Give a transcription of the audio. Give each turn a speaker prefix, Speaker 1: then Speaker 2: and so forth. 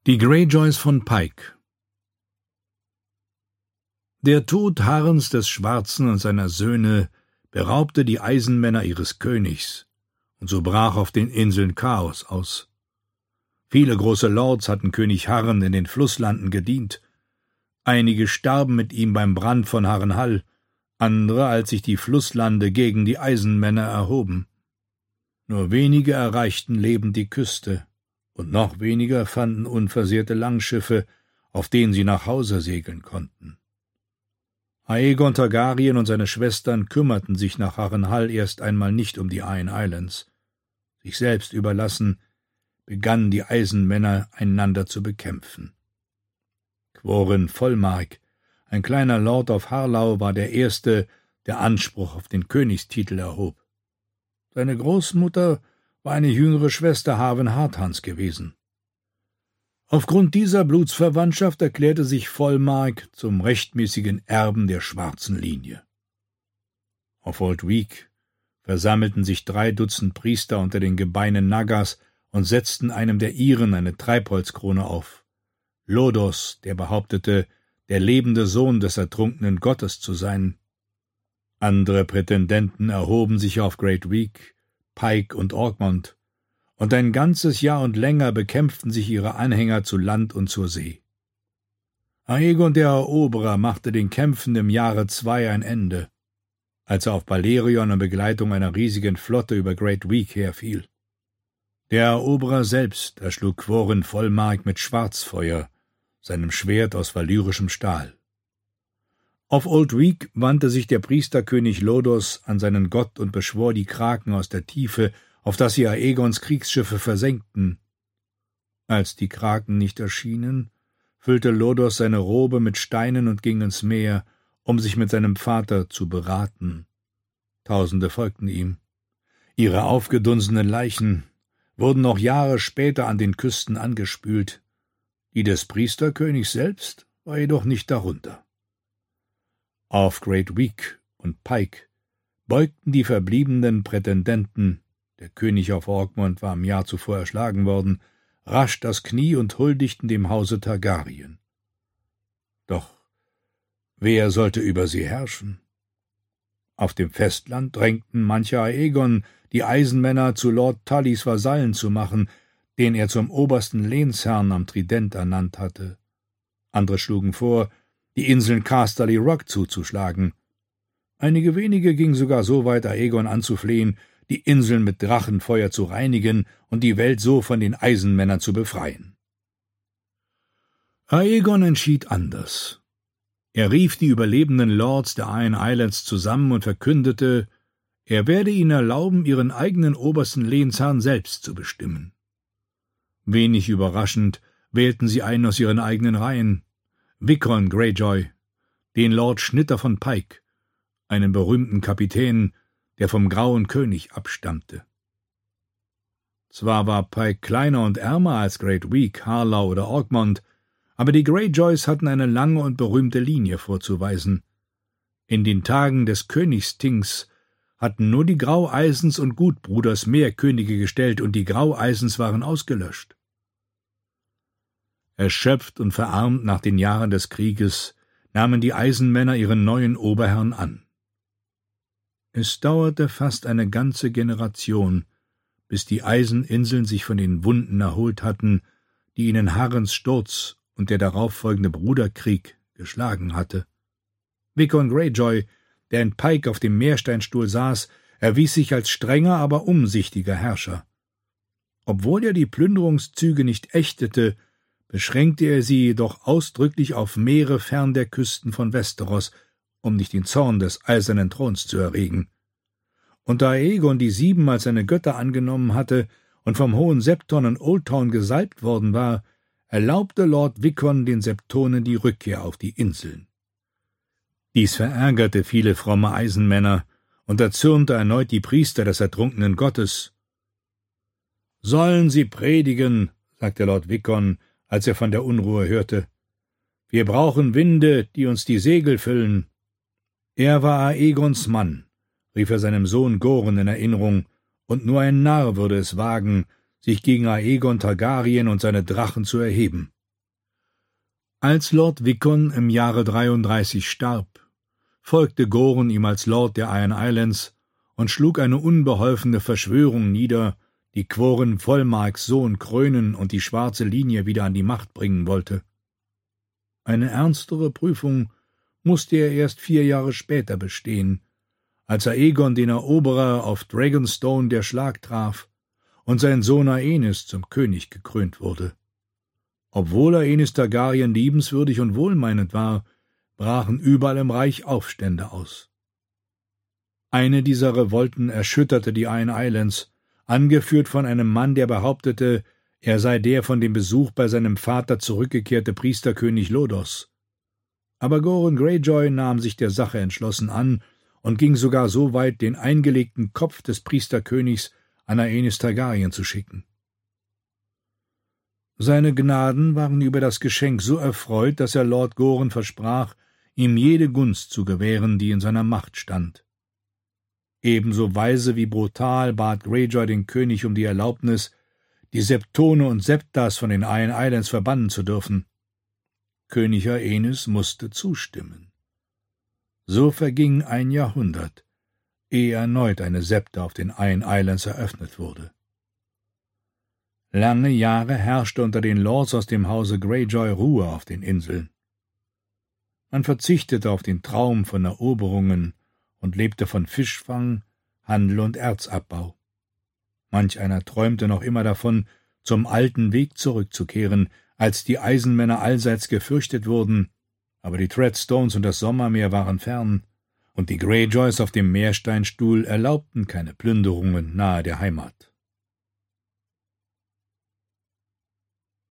Speaker 1: Die Greyjoys von Pike. Der Tod Harrens des Schwarzen und seiner Söhne beraubte die Eisenmänner ihres Königs, und so brach auf den Inseln Chaos aus. Viele große Lords hatten König Harren in den Flusslanden gedient. Einige starben mit ihm beim Brand von Harrenhal, andere, als sich die Flusslande gegen die Eisenmänner erhoben. Nur wenige erreichten lebend die Küste, und noch weniger fanden unversehrte Langschiffe, auf denen sie nach Hause segeln konnten. Aegon Targaryen und seine Schwestern kümmerten sich nach Harrenhal erst einmal nicht um die Iron Islands. Sich selbst überlassen, begannen die Eisenmänner einander zu bekämpfen. Qhorin Vollmark, ein kleiner Lord auf Harlau, war der Erste, der Anspruch auf den Königstitel erhob. Seine Großmutter war eine jüngere Schwester Harwen Hardhans gewesen. Aufgrund dieser Blutsverwandtschaft erklärte sich Vollmark zum rechtmäßigen Erben der schwarzen Linie. Auf Old Week versammelten sich 3 Dutzend Priester unter den Gebeinen Nagas und setzten einem der Iren eine Treibholzkrone auf. Lodos, der behauptete, der lebende Sohn des ertrunkenen Gottes zu sein. Andere Prätendenten erhoben sich auf Great Week, Pike und Orkmond, und ein ganzes Jahr und länger bekämpften sich ihre Anhänger zu Land und zur See. Aegon der Eroberer machte den Kämpfen im Jahre 2 ein Ende, als er auf Balerion in Begleitung einer riesigen Flotte über Great Week herfiel. Der Eroberer selbst erschlug Qhorin Vollmark mit Schwarzfeuer, seinem Schwert aus valyrischem Stahl. Auf Old Week wandte sich der Priesterkönig Lodos an seinen Gott und beschwor die Kraken aus der Tiefe, auf dass sie Aegons Kriegsschiffe versenkten. Als die Kraken nicht erschienen, füllte Lodos seine Robe mit Steinen und ging ins Meer, um sich mit seinem Vater zu beraten. Tausende folgten ihm. Ihre aufgedunsenen Leichen wurden noch Jahre später an den Küsten angespült. Die des Priesterkönigs selbst war jedoch nicht darunter. Auf Great Week und Pike beugten die verbliebenen Prätendenten, der König auf Orkmond war im Jahr zuvor erschlagen worden, rasch das Knie und huldigten dem Hause Targaryen. Doch wer sollte über sie herrschen? Auf dem Festland drängten manche Aegon, die Eisenmänner zu Lord Tullys Vasallen zu machen, den er zum obersten Lehnsherrn am Trident ernannt hatte. Andere schlugen vor, die Inseln Casterly Rock zuzuschlagen. Einige wenige gingen sogar so weit, Aegon anzuflehen, die Inseln mit Drachenfeuer zu reinigen und die Welt so von den Eisenmännern zu befreien. Aegon entschied anders. Er rief die überlebenden Lords der Iron Islands zusammen und verkündete, er werde ihnen erlauben, ihren eigenen obersten Lehnsherrn selbst zu bestimmen. Wenig überraschend wählten sie einen aus ihren eigenen Reihen, Vickon Greyjoy, den Lord Schnitter von Pike, einen berühmten Kapitän, der vom Grauen König abstammte. Zwar war Pike kleiner und ärmer als Great Week, Harlau oder Orkmond, aber die Greyjoys hatten eine lange und berühmte Linie vorzuweisen. In den Tagen des Königstings hatten nur die Graueisens und Gutbruders mehr Könige gestellt, und die Graueisens waren ausgelöscht. Erschöpft und verarmt nach den Jahren des Krieges nahmen die Eisenmänner ihren neuen Oberherrn an. Es dauerte fast eine ganze Generation, bis die Eiseninseln sich von den Wunden erholt hatten, die ihnen Harrens Sturz und der darauffolgende Bruderkrieg geschlagen hatte. Vickon Greyjoy, der in Pike auf dem Meersteinstuhl saß, erwies sich als strenger, aber umsichtiger Herrscher. Obwohl er die Plünderungszüge nicht ächtete, beschränkte er sie jedoch ausdrücklich auf Meere fern der Küsten von Westeros, um nicht den Zorn des Eisernen Throns zu erregen. Und da Aegon die 7 als seine Götter angenommen hatte und vom hohen Septon in Oldtown gesalbt worden war, erlaubte Lord Vickon den Septonen die Rückkehr auf die Inseln. Dies verärgerte viele fromme Eisenmänner und erzürnte erneut die Priester des ertrunkenen Gottes. »Sollen sie predigen«, sagte Lord Vickon, als er von der Unruhe hörte. »Wir brauchen Winde, die uns die Segel füllen.« Er war Aegons Mann, rief er seinem Sohn Goren in Erinnerung, und nur ein Narr würde es wagen, sich gegen Aegon Targaryen und seine Drachen zu erheben. Als Lord Wickon im Jahre 33 starb, folgte Goren ihm als Lord der Iron Islands und schlug eine unbeholfene Verschwörung nieder, die Quoren Vollmarks Sohn krönen und die schwarze Linie wieder an die Macht bringen wollte. Eine ernstere Prüfung musste er erst 4 Jahre später bestehen, als Aegon den Eroberer auf Dragonstone der Schlag traf und sein Sohn Aenys zum König gekrönt wurde. Obwohl Aenys Targaryen liebenswürdig und wohlmeinend war, brachen überall im Reich Aufstände aus. Eine dieser Revolten erschütterte die Iron Islands, angeführt von einem Mann, der behauptete, er sei der von dem Besuch bei seinem Vater zurückgekehrte Priesterkönig Lodos. Aber Goren Greyjoy nahm sich der Sache entschlossen an und ging sogar so weit, den eingelegten Kopf des Priesterkönigs an Aenys Targaryen zu schicken. Seine Gnaden waren über das Geschenk so erfreut, dass er Lord Goren versprach, ihm jede Gunst zu gewähren, die in seiner Macht stand. Ebenso weise wie brutal bat Greyjoy den König um die Erlaubnis, die Septone und Septas von den Iron Islands verbannen zu dürfen. König Aenys musste zustimmen. So verging 1 Jahrhundert, ehe erneut eine Septa auf den Iron Islands eröffnet wurde. Lange Jahre herrschte unter den Lords aus dem Hause Greyjoy Ruhe auf den Inseln. Man verzichtete auf den Traum von Eroberungen und lebte von Fischfang, Handel und Erzabbau. Manch einer träumte noch immer davon, zum alten Weg zurückzukehren, als die Eisenmänner allseits gefürchtet wurden, aber die Treadstones und das Sommermeer waren fern, und die Greyjoys auf dem Meersteinstuhl erlaubten keine Plünderungen nahe der Heimat.